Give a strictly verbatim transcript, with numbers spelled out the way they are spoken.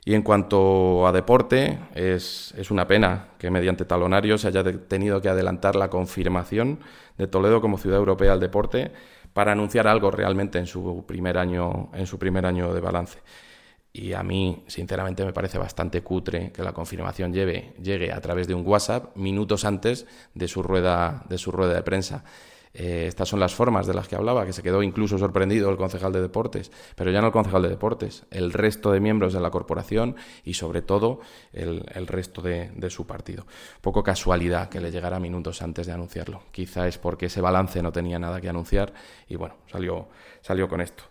Y en cuanto a deporte, es, es una pena que mediante talonario se haya de, tenido que adelantar la confirmación de Toledo como ciudad europea del deporte para anunciar algo realmente en su primer año, en su primer año de balance. Y a mí, sinceramente, me parece bastante cutre que la confirmación lleve, llegue a través de un WhatsApp minutos antes de su rueda, de su rueda de prensa. Eh, estas son las formas de las que hablaba, que se quedó incluso sorprendido el concejal de deportes, pero ya no el concejal de deportes, el resto de miembros de la corporación y sobre todo el, el resto de, de su partido. Poco casualidad que le llegara minutos antes de anunciarlo. Quizá es porque ese balance no tenía nada que anunciar y bueno, salió, salió con esto.